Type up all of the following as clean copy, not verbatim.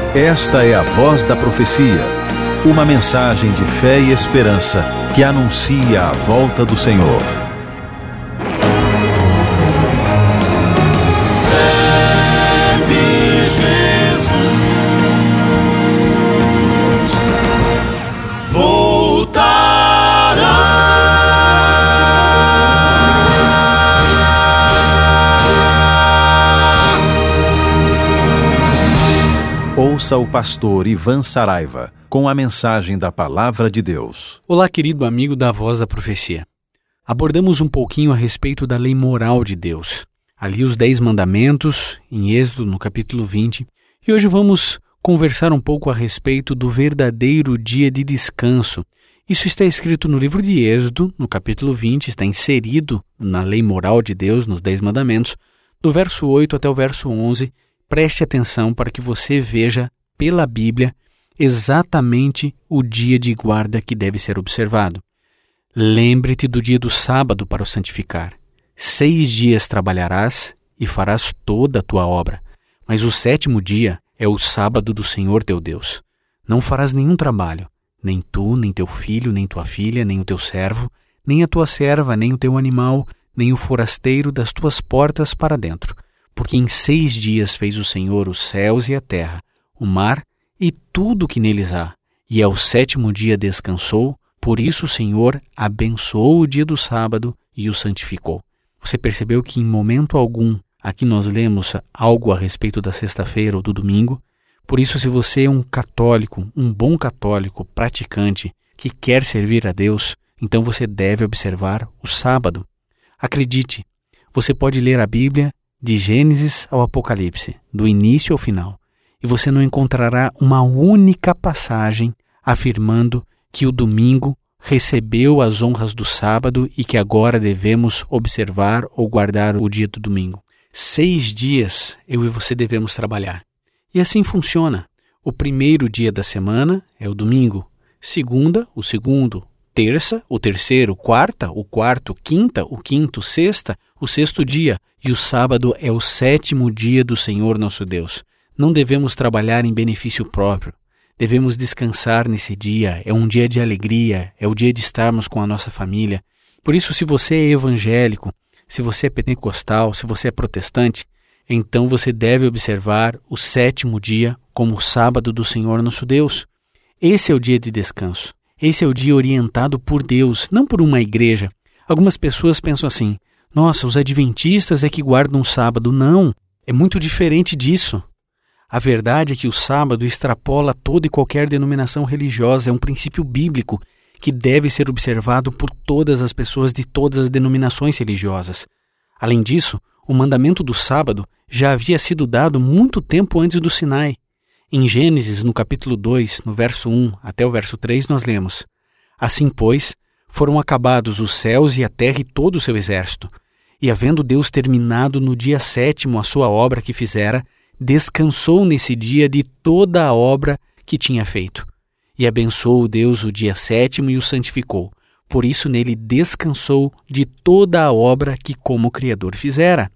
Esta é a Voz da Profecia, uma mensagem de fé e esperança que anuncia a volta do Senhor. Ouça o pastor Ivan Saraiva com a mensagem da Palavra de Deus. Olá, querido amigo da Voz da Profecia. Abordamos um pouquinho a respeito da lei moral de Deus. Ali os 10 mandamentos, em Êxodo, no capítulo 20. E hoje vamos conversar um pouco a respeito do verdadeiro dia de descanso. Isso está escrito no livro de Êxodo, no capítulo 20, está inserido na lei moral de Deus, nos 10 mandamentos, do verso 8 até o verso 11. Preste atenção para que você veja pela Bíblia exatamente o dia de guarda que deve ser observado. Lembre-te do dia do sábado para o santificar. 6 dias trabalharás e farás toda a tua obra, mas o 7º dia é o sábado do Senhor teu Deus. Não farás nenhum trabalho, nem tu, nem teu filho, nem tua filha, nem o teu servo, nem a tua serva, nem o teu animal, nem o forasteiro das tuas portas para dentro. Porque em 6 dias fez o Senhor os céus e a terra, o mar e tudo o que neles há. E ao 7º dia descansou, por isso o Senhor abençoou o dia do sábado e o santificou. Você percebeu que em momento algum aqui nós lemos algo a respeito da sexta-feira ou do domingo? Por isso, se você é um católico, um bom católico, praticante, que quer servir a Deus, então você deve observar o sábado. Acredite, você pode ler a Bíblia de Gênesis ao Apocalipse, do início ao final, e você não encontrará uma única passagem afirmando que o domingo recebeu as honras do sábado e que agora devemos observar ou guardar o dia do domingo. 6 dias eu e você devemos trabalhar. E assim funciona. O primeiro dia da semana é o domingo, segunda, o segundo, terça, o terceiro, quarta, o quarto, quinta, o quinto, sexta, o 6º dia, e o sábado é o 7º dia do Senhor nosso Deus. Não devemos trabalhar em benefício próprio. Devemos descansar nesse dia. É um dia de alegria, é o dia de estarmos com a nossa família. Por isso, se você é evangélico, se você é pentecostal, se você é protestante, então você deve observar o 7º dia como o sábado do Senhor nosso Deus. Esse é o dia de descanso. Esse é o dia orientado por Deus, não por uma igreja. Algumas pessoas pensam assim: nossa, os adventistas é que guardam o sábado. Não, é muito diferente disso. A verdade é que o sábado extrapola toda e qualquer denominação religiosa. É um princípio bíblico que deve ser observado por todas as pessoas de todas as denominações religiosas. Além disso, o mandamento do sábado já havia sido dado muito tempo antes do Sinai. Em Gênesis, no capítulo 2, no verso 1 até o verso 3, nós lemos: Assim, pois, foram acabados os céus e a terra e todo o seu exército. E havendo Deus terminado no dia 7º a sua obra que fizera, descansou nesse dia de toda a obra que tinha feito. E abençoou Deus o dia 7º e o santificou. Por isso nele descansou de toda a obra que como Criador fizera.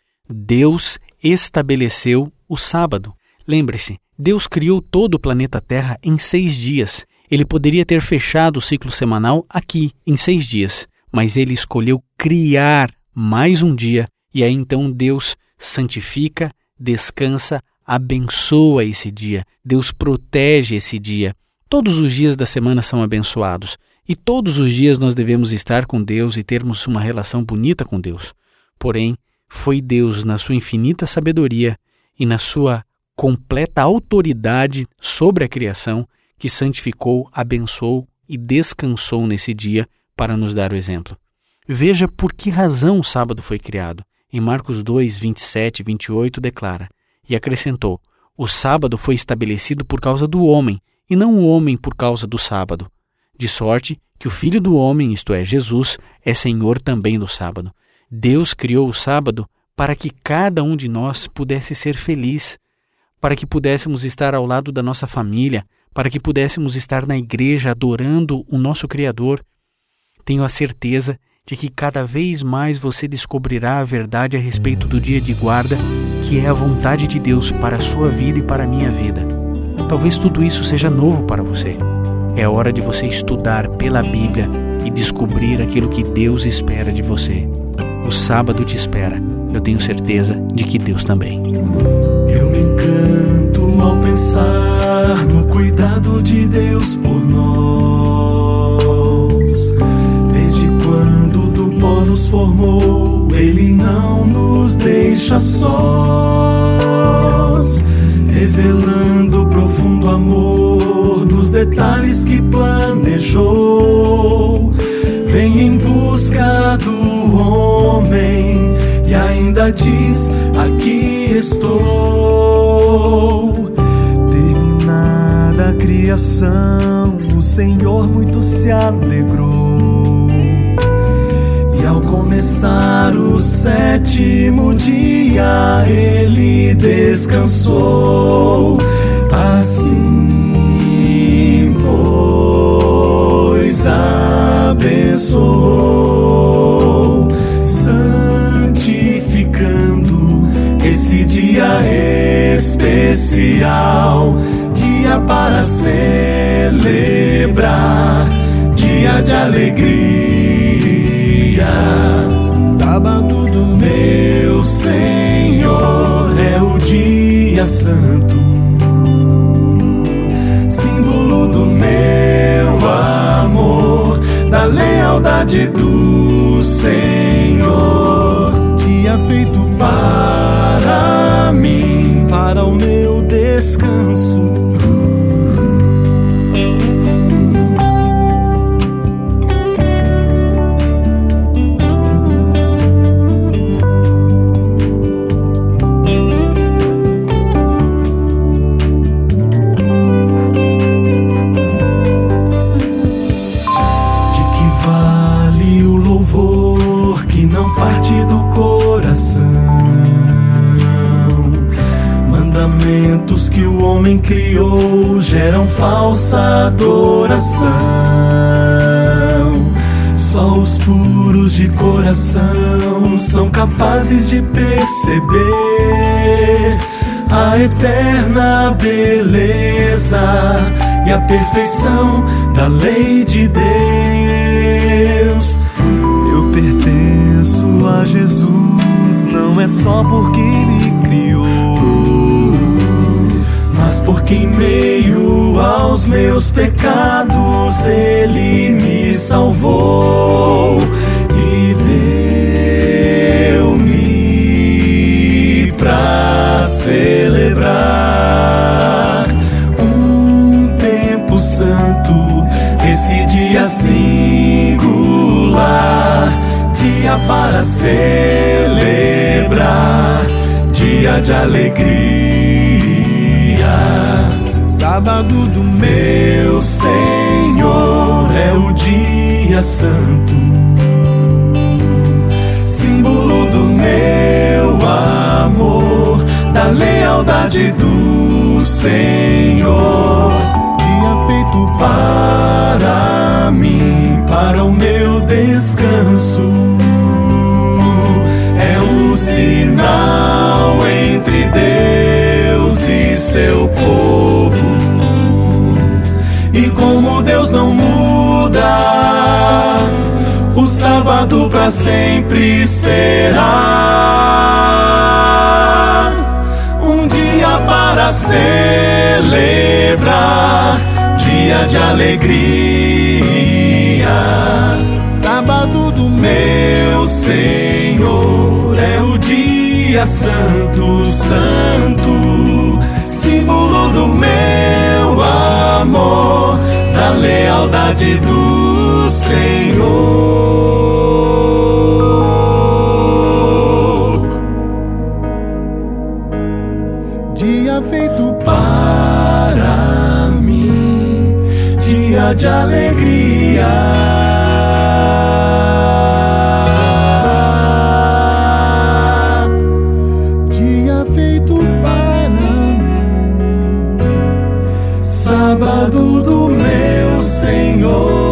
Deus estabeleceu o sábado. Lembre-se, Deus criou todo o planeta Terra em 6 dias. Ele poderia ter fechado o ciclo semanal aqui, em 6 dias, mas ele escolheu criar mais um dia, e aí então Deus santifica, descansa, abençoa esse dia. Deus protege esse dia. Todos os dias da semana são abençoados, e todos os dias nós devemos estar com Deus e termos uma relação bonita com Deus. Porém, foi Deus, na sua infinita sabedoria e na sua completa autoridade sobre a criação, que santificou, abençoou e descansou nesse dia para nos dar o exemplo. Veja por que razão o sábado foi criado. Em Marcos 2, 27 e 28 declara: E acrescentou: O sábado foi estabelecido por causa do homem, e não o homem por causa do sábado. De sorte que o Filho do homem, isto é, Jesus, é Senhor também do sábado. Deus criou o sábado para que cada um de nós pudesse ser feliz, para que pudéssemos estar ao lado da nossa família, para que pudéssemos estar na igreja adorando o nosso Criador. Tenho a certeza de que cada vez mais você descobrirá a verdade a respeito do dia de guarda, que é a vontade de Deus para a sua vida e para a minha vida. Talvez tudo isso seja novo para você. É hora de você estudar pela Bíblia e descobrir aquilo que Deus espera de você. O sábado te espera. Eu tenho certeza de que Deus também. Eu me encanto ao pensar no cuidado de Deus por nós. Desde quando do pó nos formou, Ele não nos deixa sós, revelando profundo amor nos detalhes que planejou. Vem em busca do homem e ainda diz: aqui estou. Terminada a criação, o Senhor muito se alegrou. E ao começar o 7º dia, Ele descansou. Assim, pois, abençoou, santificando esse dia especial, dia para celebrar, dia de alegria. Sábado do meu Senhor é o dia santo, símbolo do meu amor, da lealdade do Senhor. Dia feito para mim, para o meu descanso. Parte do coração, mandamentos que o homem criou geram falsa adoração. Só os puros de coração são capazes de perceber a eterna beleza e a perfeição da lei de Deus. Eu pertenço a Jesus, não é só porque me criou, mas porque em meio aos meus pecados Ele me salvou e deu-me pra celebrar um tempo santo, esse dia singular, dia para celebrar, dia de alegria. Sábado do meu Senhor é o dia santo, símbolo do meu amor, da lealdade do Senhor. Dia feito para mim, para o meu descanso. É um sinal entre Deus e seu povo. E como Deus não muda, o sábado para sempre será um dia para celebrar, dia de alegria. Sábado do meu Senhor é o dia santo, santo, símbolo do meu amor, da lealdade do Senhor. Dia feito para mim, dia de alegria. Sábado do meu Senhor.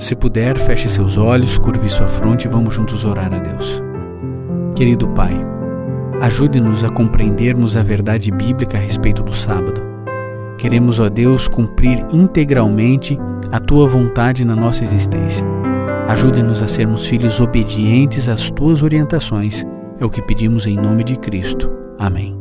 você puder, feche seus olhos, curve sua fronte e vamos juntos orar a Deus. Querido Pai, ajude-nos a compreendermos a verdade bíblica a respeito do sábado. Queremos, ó Deus, cumprir integralmente a Tua vontade na nossa existência. Ajude-nos a sermos filhos obedientes às Tuas orientações. É o que pedimos em nome de Cristo. Amém.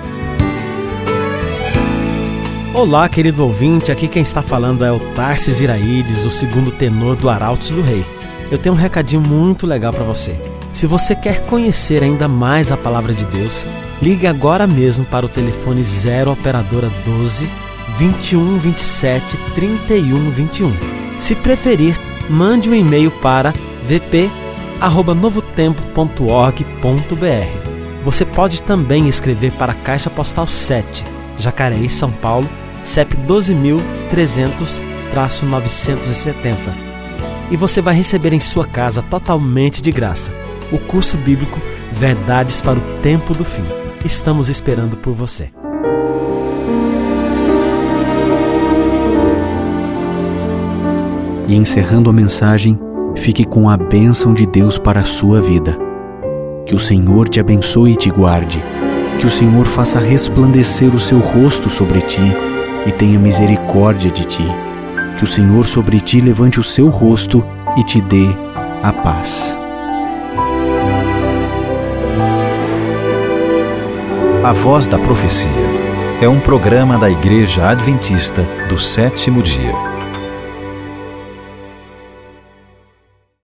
Olá, querido ouvinte, aqui quem está falando é o Tarsis Iraídes, o segundo tenor do Arautos do Rei. Eu tenho um recadinho muito legal para você. Se você quer conhecer ainda mais a Palavra de Deus, ligue agora mesmo para o telefone 0 operadora 12 21 27 31 21. Se preferir, mande um e-mail para vp@novotempo.org.br. Você pode também escrever para a Caixa Postal 7, Jacareí, São Paulo, CEP 12.300-970. E você vai receber em sua casa totalmente de graça o curso bíblico Verdades para o Tempo do Fim. Estamos esperando por você. E encerrando a mensagem, fique com a bênção de Deus para a sua vida. Que o Senhor te abençoe e te guarde. Que o Senhor faça resplandecer o seu rosto sobre ti e tenha misericórdia de ti. Que o Senhor sobre ti levante o seu rosto e te dê a paz. A Voz da Profecia é um programa da Igreja Adventista do Sétimo Dia.